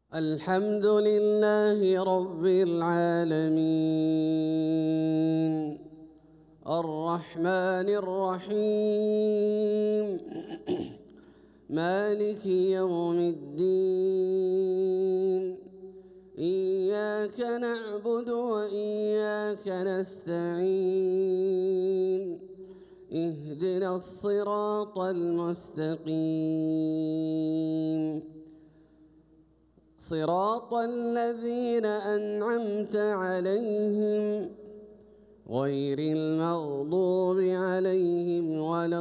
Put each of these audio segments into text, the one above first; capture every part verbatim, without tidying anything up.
الحمد لله رب العالمين الرحمن الرحيم مالك يوم الدين إياك نعبد وإياك نستعين اهدنا الصراط المستقيم صراط الذين أنعمت عليهم غير المغضوب عليهم ولا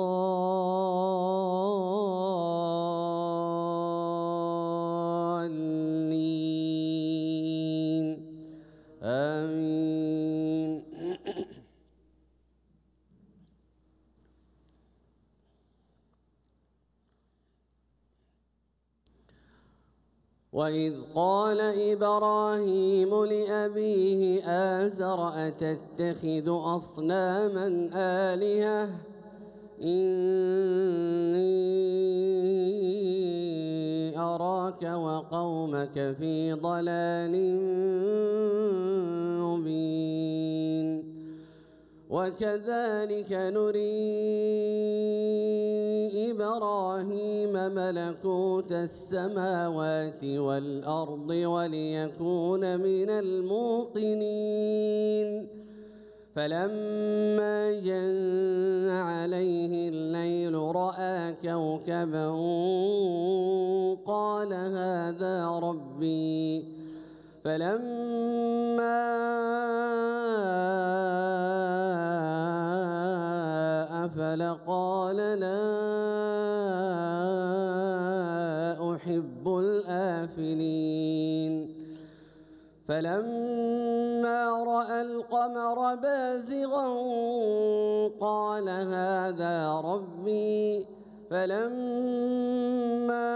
الضالين آمين. وإذ قال إبراهيم لأبيه آزر أتتخذ أصناما آلهة إني أراك وقومك في ضلال مبين وكذلك نري إبراهيم ملكوت السماوات والأرض وليكون من الموقنين فلما جن عليه الليل رأى كوكبا قال هذا ربي فلما أفل قال لا أحب الآفلين فلما رأى القمر بازغا قال هذا ربي فلما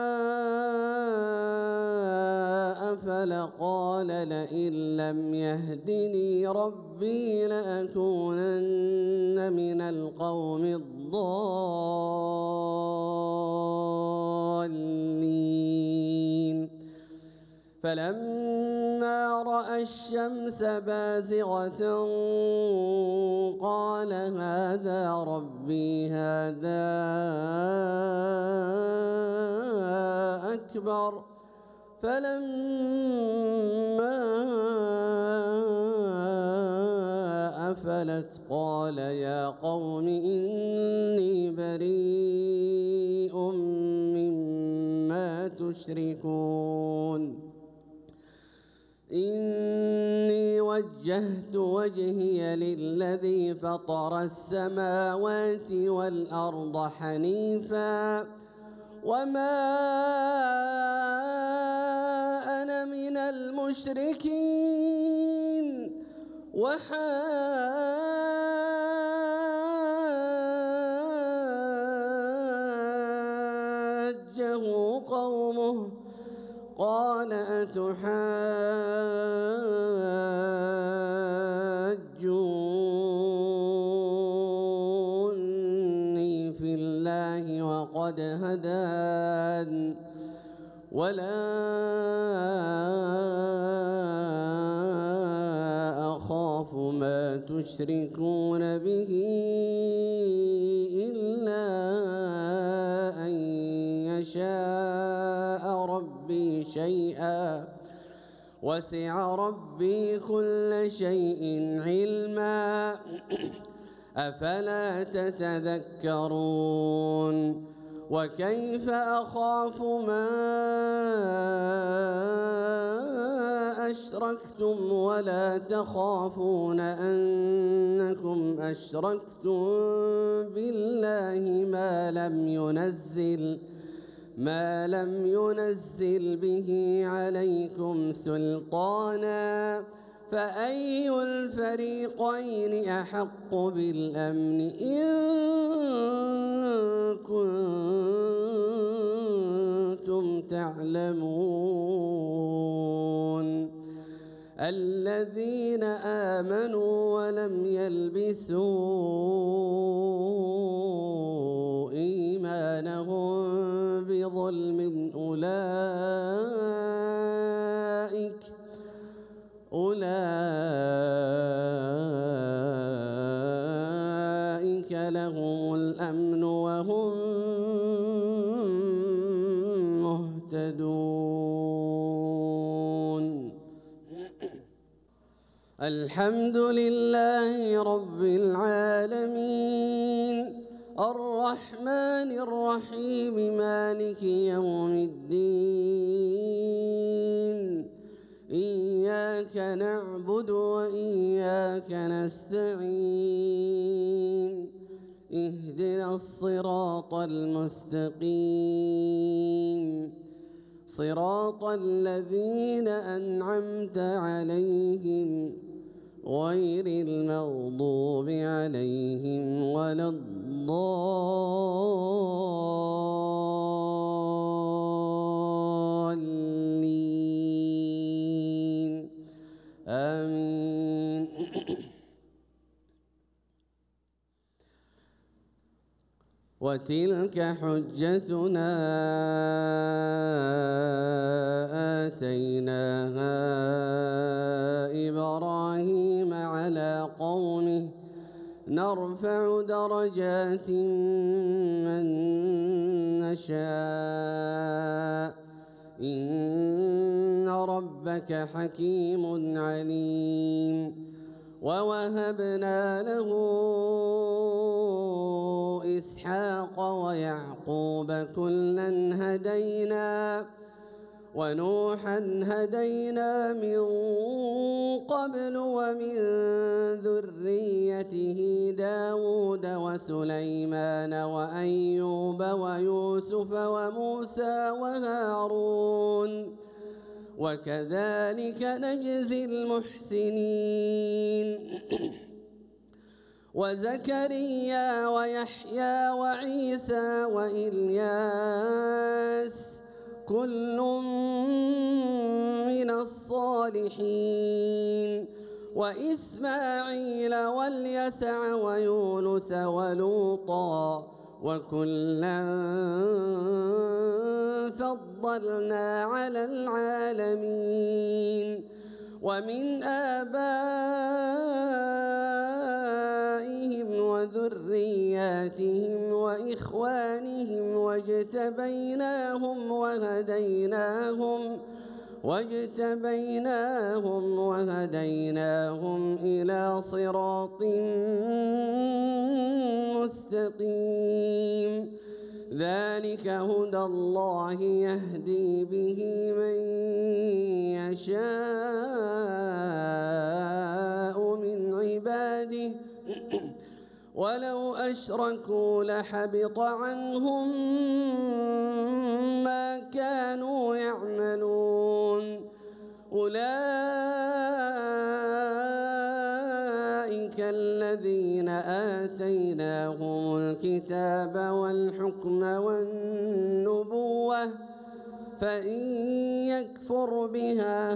أفل قال لئن لم يهدني ربي لأكونن من القوم الضالين فلما رأى الشمس بازغة قال هذا ربي هذا أكبر فلما أفلت قال يا قوم إني بريء مما تشركون إني وجهت وجهي للذي فطر السماوات والأرض حنيفا وما أنا من المشركين وحاجه قومه قال أتحاجوني في الله وقد هدان ولا أخاف ما تشركون به إلا أن يشاء ربي شيئا وسع ربي كل شيء علما أفلا تتذكرون وكيف أخاف ما أشركتم ولا تخافون أنكم أشركتم بالله ما لم ينزل ما لم ينزل به عليكم سلطانا فأي الفريقين أحق بالأمن إن كنتم تعلمون الذين آمنوا ولم يلبسوا إيمانهم ظلم أولئك أولئك لهم الأمن وهم مهتدون. الحمد لله رب العالمين الرحمن الرحيم مالك يوم الدين إياك نعبد وإياك نستعين اهدنا الصراط المستقيم صراط الذين أنعمت عليهم غير المغضوب عليهم ولا الضالين آمين. وتلك حجتنا آتيناها إبراهيم على قومه نرفع درجات من نشاء إن ربك حكيم عليم. ووهبنا له إسحاق ويعقوب كلا هدينا ونوحا هدينا من قبل ومن ذريته داود وسليمان وأيوب ويوسف وموسى وهارون وكذلك نجزي المحسنين. وزكريا ويحيى وعيسى وإلياس كل من الصالحين وإسماعيل واليسع ويونس ولوطا وكلا فضلنا على العالمين. ومن آبائهم وذرياتهم وإخوانهم واجتبيناهم وهديناهم واجتبيناهم وهديناهم إلى صراط مستقيم. ذلك هدى الله يهدي به من يشاء من عباده ولو أشركوا لحبط عنهم ما كانوا يعملون. أولئك الذين آتيناهم الكتاب والحكم والنبوة فإن يكفر بها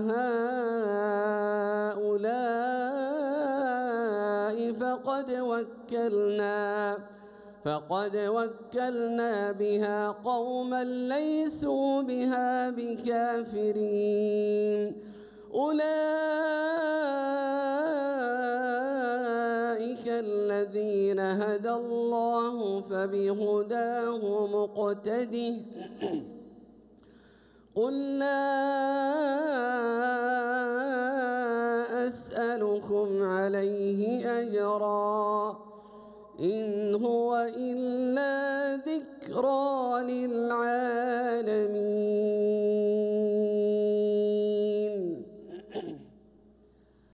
هؤلاء فقد وكلنا فقد وكلنا بها قوما ليسوا بها بكافرين. أولئك الذين هدى الله فبهداه مقتده. قل لا أسألكم عليه أجرا إن هو إلا ذكرى للعالمين.